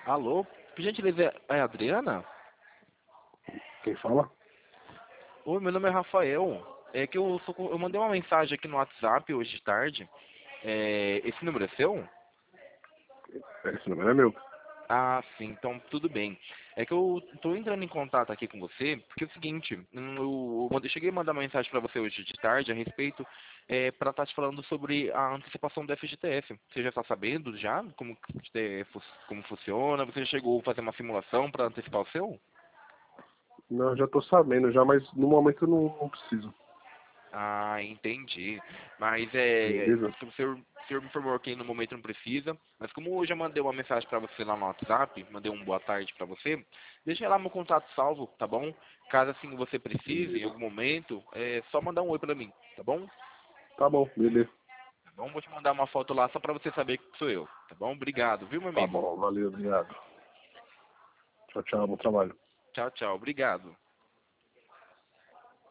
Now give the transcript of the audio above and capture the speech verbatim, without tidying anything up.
Alô? Por gentileza, é a Adriana? Quem fala? Oi, meu nome é Rafael. É que eu, sou, co- eu mandei uma mensagem aqui no WhatsApp hoje de tarde. É, esse número é seu? Esse número é meu. Ah, sim, então tudo bem. É que eu tô entrando em contato aqui com você, porque é o seguinte, hum, eu, eu mandei- cheguei a mandar uma mensagem para você hoje de tarde a respeito, é, para estar te falando sobre a antecipação do F G T S. Você já está sabendo já como, que, é, fu- como funciona? Você já chegou a fazer uma simulação para antecipar o seu? Não, já tô sabendo já, mas no momento eu não, não preciso. Ah, entendi. Mas é, Beleza? o senhor, o senhor me informou que no momento não precisa, mas como eu já mandei uma mensagem para você lá no WhatsApp, mandei um boa tarde para você, deixa lá meu contato salvo, tá bom? Caso assim você precise em Beleza. algum momento, é só mandar um oi para mim, tá bom? Tá bom, beleza. Tá bom? Vou te mandar uma foto lá só para você saber que sou eu, tá bom? Obrigado, viu, meu Tá amigo? bom, valeu, obrigado. Tchau, tchau, bom trabalho. Tchau, tchau, obrigado.